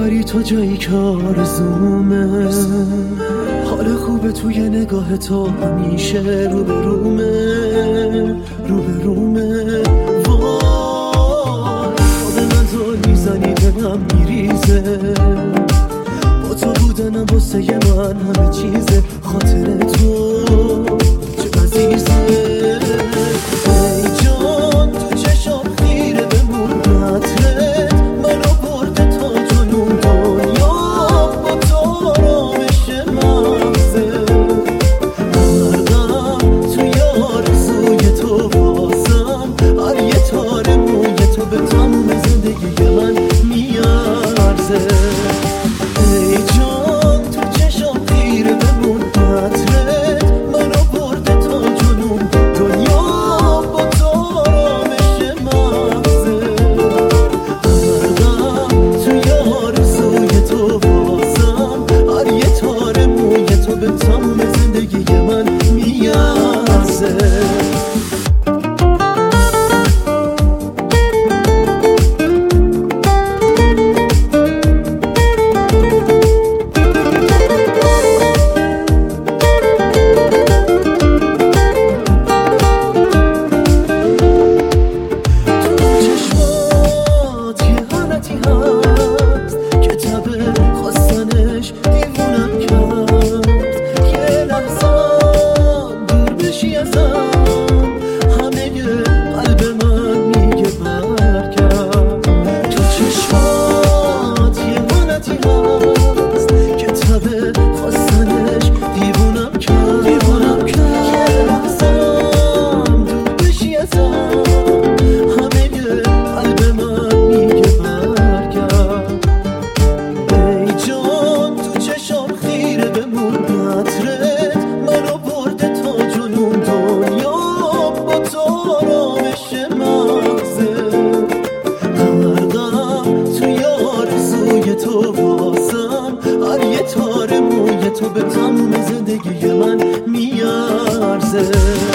ببری تو جایی که آرزومه. حال خوبه توی نگاه تو همیشه روبرومه. وای تو به من زل میزنی دلم میریزه. با تو بودنم واسه من همه چیزه. خاطر تو چه عزیزه. ای جان تو چشم خیره بمون عطرت منو برده تا جنون دنیا. با تو آرامش مغزه. غرقم توی آرزوی تو بازم. هر یه تار موی تو به تموم زندگی من میارزه. ای جان تو چشم خیره بمون عطرت منو برده تا جنون دنیا. با تو آرامش مغزه. غرقم توی آرزوی تو بازم. هر یه تار موی تو به تموم زندگی من میارزه. تو بازم هر یه تار موی تو به تموم زندگی من میارزه.